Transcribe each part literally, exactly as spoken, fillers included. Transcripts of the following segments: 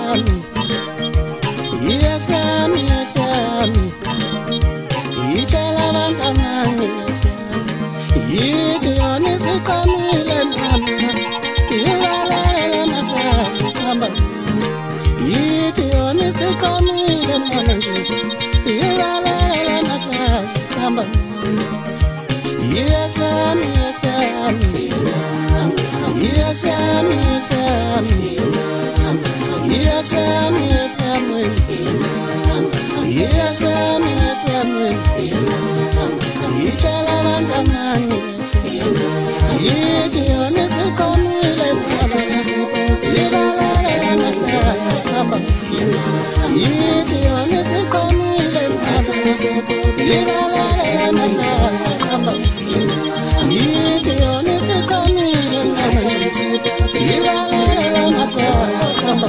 yami Yexami yexami Itshela abantamani yexami Yithi yona isiqamile mama Iwalela mahlasi hamba Yithi yona isiqamile mama nje Iwalela mahlasi hamba Yexami yexami Yexami yexami Yexami yexami Yexami yexami Itshela abantamani Yithi yona isiqamile mama Iwalela mahlasi hamba Yithi yona isiqamile mama Iwalela mahlasi hamba Yithi yona isiqamile mama Iwalela mahlasi hamba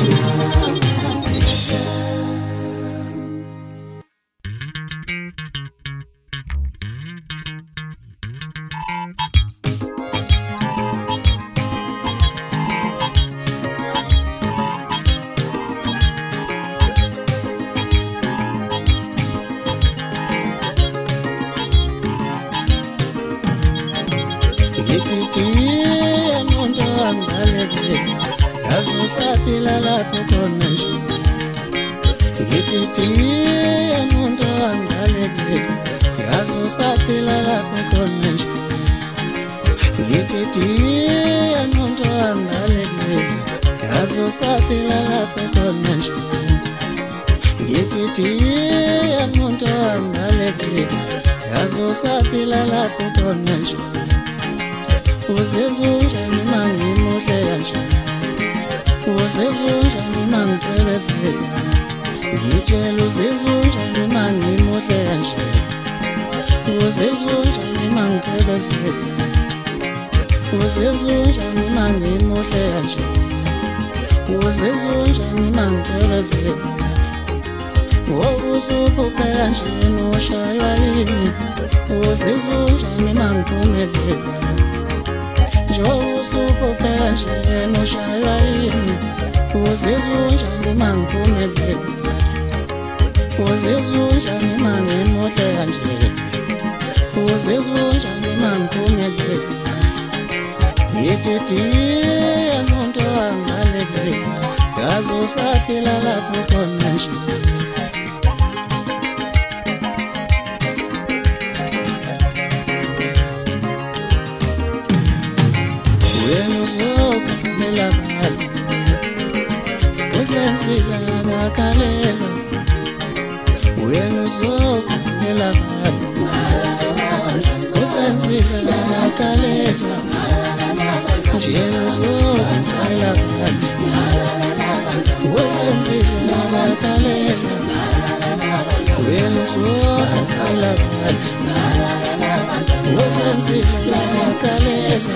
Usapila lapho khona nje Ngithi umuntu angaleke yazi usapila lapho khona nje Ngithi umuntu angaleke yazi usapila lapho khona nje Ngithi umuntu angaleke yazi usapila lapho khona nje Uzizwa njani mangimuhle kanje Uzizwa njani mangicebezela Ngitshela uzizwa njani mangimuhle kanje Uzizwa njani mangicebezela Uzizwa njani mangimuhle kanje Uzizwa njani mangicebezela Wokusuphuphe kanje noshaywa yini Uzizwa njani mangiphumelela Njosuphuphe kanje noshaywa yini Uzizwa njani mangiphumelela Uzizwa njani mangimuhle kanje Uzizwa njani mangiphumelela Ngithi umuntu angaleke yazi usaphila lapho khona nje Usenzile akalela Wena uzokuphela bani Usenzile akalela Nje uzokuphela bani Usenzile akalela Wena uzokuphela bani Usenzile akalela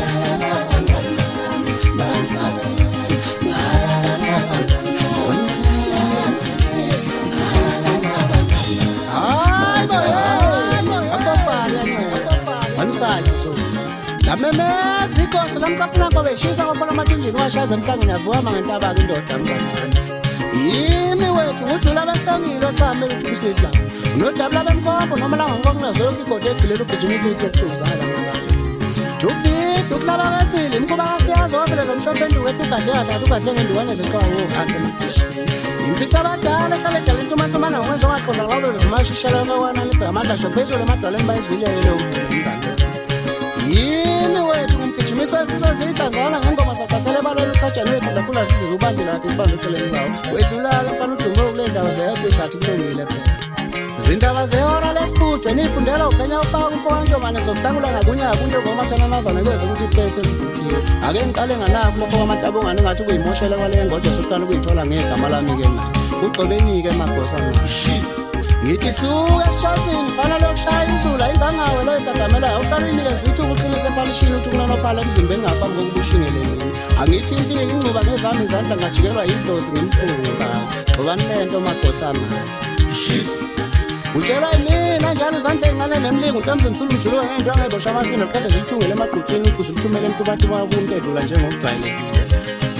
Lamemezi ikosi lamqaphanako beshisa kwaphela amathunjini washaza emhlangeni yavuka ngentaba indoda mngani Yini wethu udlula abasangile oqhambe ukusidla Unodabula bemkombo noma la ngokungazwe yonke igodi egcilele ugijimisa ithethuzala manje Tubidi ukulaba kaphili imkuba siyazi wabele zomshophe enduku etugadle kahle ugadle ngenduwane zeqhawo hande madishi Impita abadala ehlale edala intumantumana ngokwenza waqonda ngabe bezimashishela kawana libe amadlasho phezulu emadwaleni bayizwilele lo mngani Yini wethu umgijimisa isizwe siyidlazana ngengoma sakhathele balelo uqhatshana wethu lakhula sizize ubandela kathi ibanga eceleni ngawo wedlulala mfana udumo kule ndawo zeyaphi ngathi kulungile phela Zindaba zehora lesibhujwe nifundela ukhanya ufaka umfonjomane zokuhlangula ngakunyaka kunto ngomathananazana kweze ukuthi iphese esivuthiwe ake ngiqale nganakho lokho kwamathabongane ngathi kuyimoshela kwale ngodo sokuqala ukuyithola ngegama lami ke na ugxobenike emagosa ngashi Ngithi suka eshotsini fana lokushaya inzula ingangawe lo itagamela uqalini lezithi ukuqinisa epolishini uthi kunonophala emzimbeni ngaphambi kokubushingeleni angithi intike ingcuba ngezami izandla ngajikelwa yidlozi ngemfuka ngobani lento magosana shit Utshela mina njalo izandla ezincane nemlingo uNtombi Msulu mjuluka ngento angayibosha amafini qeda zithungele emagqutini ukuze uthumele emkubathi wakho unkedlula njengokujwayelekile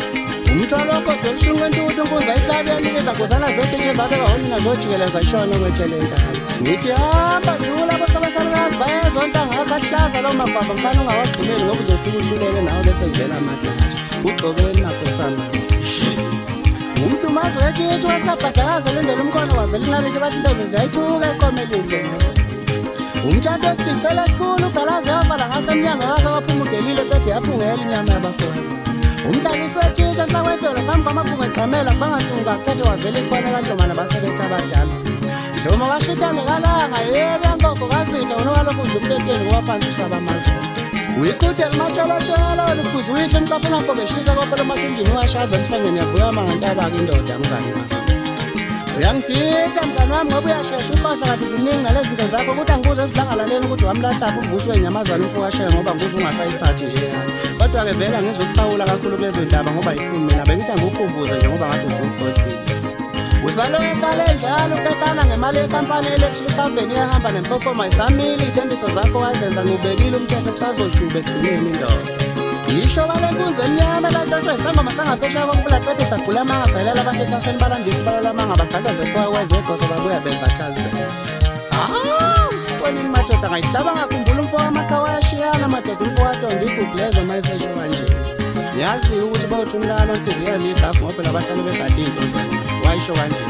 umthwalo wakho dolishunqwe intuthu nkuza ihlabeni izanguzana zotishe zabeka honina zojikeleza ishona kwethele ndala ngithi hamba dlula bosabasalukazi bayezonta ngakhahlaza lo mabhaba mfana ungawagqumeli ngoba uzofika uhlulele nawe bese ngivela amahlazo ugqokeni makhosana umuntu mazo etshithi wasikabhadakaza lindela umkhono wavela inalinto bathi intombi ziyayithuka eqomelise umtshato esiphikisela esikhulu ugalazi yavala ngasemnyango wakhe waphuma udelile pede yaphungela inyama yabafazi umdlalisi wethisha nhlakwedolo phambi kwamaphunga egqamela bangasunga kuphethe wavela ikhona kantomana basebenthi abadala Doma washitane kalanga yebe yankoko kasitha unowalokhu nje umteteni ngowaphansi usaba amazulu uyikude limatsholotsholo oluphuza uyihle emcapheni akho beshisa kophela umathunjini washaza emhlangeni yabuyama ngantaba-ke indoda mngani wami uyangidida mngani wami ngoba uyashesha umpahla kade ziningi nalezi zinto zakho ukuthi angibuze ezilangalaleni ukuthi wamlahlapha uvuswe inyamazane umfowasheya ngoba ngibuze ungasayiphathi nje yani kodwa-ke vele ngizokuphawula kakhulu kulezo ndaba ngoba yifuni mina bengithi angiwukhumbuze nje ngoba ngathi uzukhohlile usaloke eqale njalo utetana ngemali yekampani electric company ehamba nempopoma isamile ithembiso zakho wazenza ngubekile umthetho kusazoshuba egcineni indoda yisho kwale nkunzi emnyama elahlotshwe isangoma sangaphesheya komfulaqede sagula amanga sayilela abantu ekhaseni balandisa balala amanga bagqagazekwa kwezegozo babuya bevatshazela awu sibonini madoda ngayihlaba ngakhumbula umfo wamaqhawe ayashiyana madoda umfo watonda igugulezo ma esesho kanje ngiyaziyo ukuthi bawuthi umlalo nhliziyo yaligafu ngoba phela abahlali begade iy'nto zabo wayisho kanje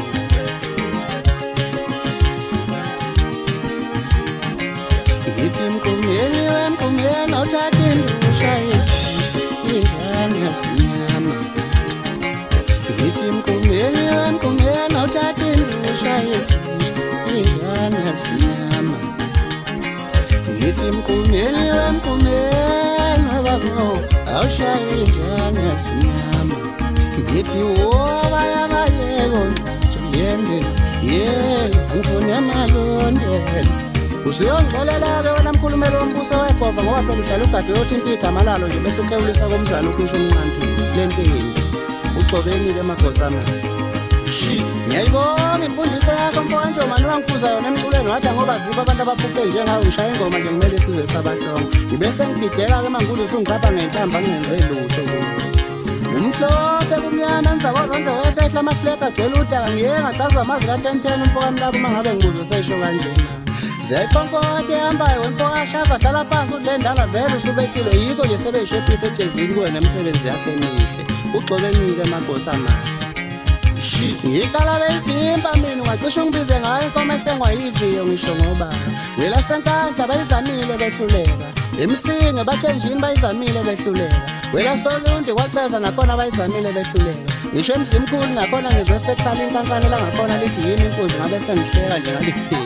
ngithi mqumyeni wemqumyeni awuthathi indusha injani yasimnyama ngithi mqumyeni wemqumyeni awuthathi indusha injani yasimnyama ngithi mqumyeni wemqumyeni wababo awushaye injani yasimnyama ngithi wobayabayeko yende ye ngifune malondela usuyongixolela-ke wena mkhulumeli wombuso wegova ngoba phela udlala ugade uyothinta igama lalo nje bese ukhewulisa komzana ukusho umnqantu lentini ugxobeni-ke magosana ngiyayibonga imfundiso yakho mfokanjomani wangifuza yona emculweni wathi ngoba zipho abantu abaphuphe njengawe ngishaya ingoma nje kumele sizwe sabahlongo ngibese ngidideka-ke mangulu usungiqapha ngentamba ngingenze lutho umhlophe kumnyama emva korondo wetehla amafleka agcwele udaka ngiye ngacazwa amazi ka-ten ten umfokamlabo uma ngabe ngibuzwe sesho kanjena zeqonkothe ehambayo wemfokashava hlala phansi udle ndala vele usubehlile yikho nje sebeyishephisa ejezini kuwe nemisebenzi yakho emihle ugxobenike magosana ngiqala beyivimba mina ungacishe ungibize ngayo inkomo esengwayiviyo ngisho ngoba wela senkandla bayizamile behluleka emsinge bathenjini bayizamile behluleka wela solundi kwaceza nakhona bayizamile behluleka ngisho emzimkhulu nakhona ngizwe sekhala inkankane langakhona lithi yini inkunzi ngabe sengihleka nje ngalipheli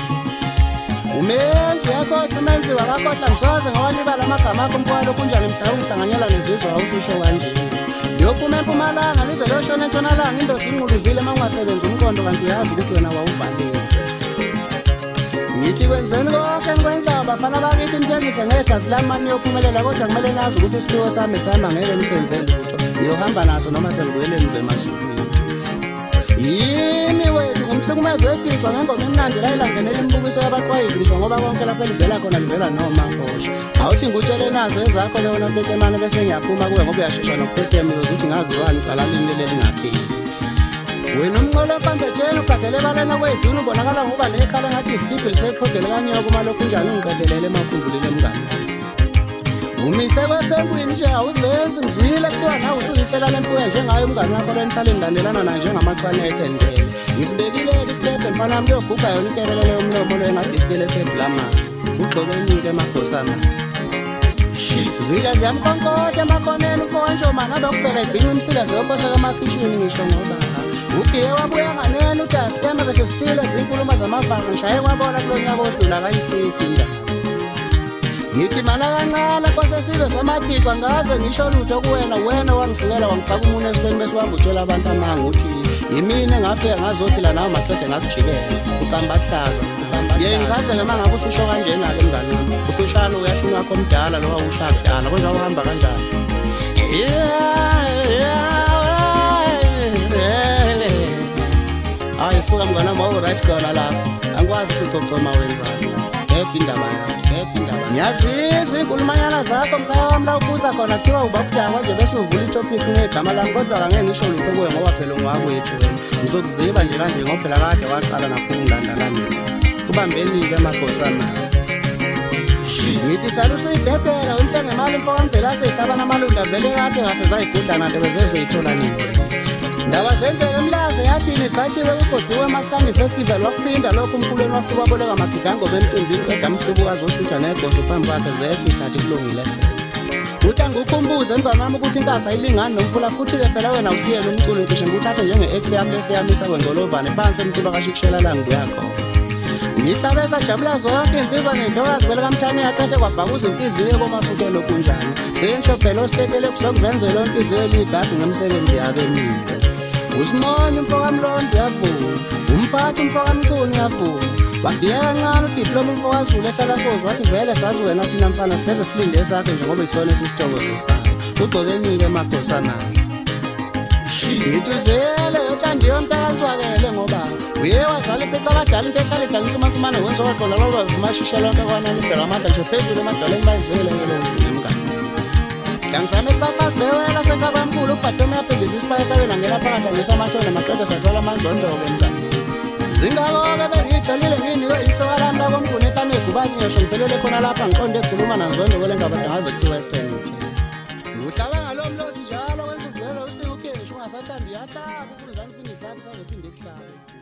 umenzi yakhohlwa umenzi wakakhohlwa ngisoze ngawalibala amagama akho mfowalo kunjani mhla ungihlanganyela nezizwe awususho kanjeni yophuma empumalanga lize loshona entshonalanga indoda inquluzile uma ungasebenzi umqondo kanti uyazi ukuthi wena wawuvalile ngithi kwenzeni konke engikwenzayo bafana bakithi nitengise ngegazi lami mani niyophumelela kodwa kumele nazi ukuthi isiphiwo sami sami angeke nisenze lutho ngiyohamba naso noma sengibuyele emva emazulwini yini wethu ngumhlukumezi wegixwa ngengoma emnandi la ilangenela imibukiso yabaqwayizi ngisho ngoba konke lapho elivela khona livela noma ngosha awuthi ngutshele nazo ezakho leyona mpetemane bese ngiyaphuma kuwe ngoba uyashesha nokuphetema ukuthi ngaziwani ucalalini leli lingapheli wena umnqolo opambetsheni ugadele balena kweduni ubonakala ngoba nekhala ngathi isitibhi liseqhodele kanyoko uma lokhu njani ungiqedelele emakhumbulile mngani umise kwepengwini nje awuzenzi ngizwile kuthiwa nawe usuyisela lempuya njengayo umngani wakho lenihlale nilandelana na njengamachwane ethendele ngisibekile-ke isikebhe mfana wami kuyoguga yona intebelele yomlomo lo engadistile esebhulamaka ugxobenike emagosana zile ziyamkonkoda emakhoneni umfokanjomani abekuvela ibhinqa imsila ziyophoseka emakhishini ngisho ngoba ugiye wabuya nganene uthi asikeme bese sifile zinkulumo zamavanga ngishaye kwabona kulo nyaka odlula kayifisi indaba ngithi mana kancane kwasesizwe samadikwa ngaze ngisho lutho kuwena wena wangisikela wangifaka umuntu eseni bese wangutshela abantu amanga ukuthi yimina engafika ngazophila nawe maqede ngakujikela uqamba hlaza ye ngikaze ngama ngabe ususho kanjena-ke mngani wami usushalo uyasho wakho omdala lo wawushaya kudala kodwa uhamba kanjani hayi suka mngani wami wawu-right khona lapho angikwazi ukuthi ucocoma wenzani yedwa indaba yakho ngethi indaba ngiyazizwa inkulumanyana zakho mkhaya wami la ubuza khona kuthiwa ubakudakwa nje bese uvula itopic ngegama lami kodwa kangeke ngisho lutho kuwe ngoba phela ungakwethu ngizokuziba nje kanje ngoba phela kade waqala nakukungilandalana kubambeni-ke makhosana ngithi salusa uyidedela unhle ngemali mfo wamvela seyihlaba namalunda vele kade ngasezayigudlana nto bezezoyithola nini ndaba zenzeka emlaze yathini iqatshiwe kugoduwe maskandi festival wakuphinda lokhu umkhulweni wafika waboleka magidango bemcimbini qeda mhlubukazi oshutha negoso phambi kwakhe zefihlathi kulungile uthi angikhumbuze emzana wami ukuthi inkasa ayilingani nomfula futhi-ke phela wena usiyele umculo ngisho ngikuthathe njenge-ex yami lesiyamisa kwengolovane phansi emculo kashikishela la ngiyakho ngihlabeza jabula zonke insizwa nendokazi vele kamthani yaqede kwabhakuza inhliziyo komafutelo kunjani sensho phela ostetele kusokuzenzela onhliziyo eligazi ngemsebenzi yabo emide usimonye umfo kamlondo yavuma umphathi umfo kamchuni yavuma wagiyeka kancane udiploma umfo kazulu ehlala nkozi wathi vele sazi wena thina mfana sileze silinde esakhe njengoba isona esisithokozisayo ugcobenile makhosanayo ngithi uzele yothandiyo mntakazwakele ngoba uye wazala impeca abadala into ehlala idlalisa umansumane wenza waqola loba vumashisha lonke kwanani ibheka amandla nje phezulu emadaleni bayizele ngelomvimkani hlangisame esibafazi bewela senkabamkhulu ubhatome yaphindisa isibaya sabe nangela phakathi angisamathole maqeda sathwala amandlondoke mngani zingako-ke bengiyitholile nginikwe isoka lami lakomkhulu ehlane egubazi ngisho ngiphelele khona lapha ngiqonde ekhuluma nanzondo kwele ngabada ngaze kuthiwa esente uhlabe ngalo mlosi njalo wenza uvulelo usike ukheshi ungasathandi yahlaba ubuzani phinde idabi sazophinde kuhlabe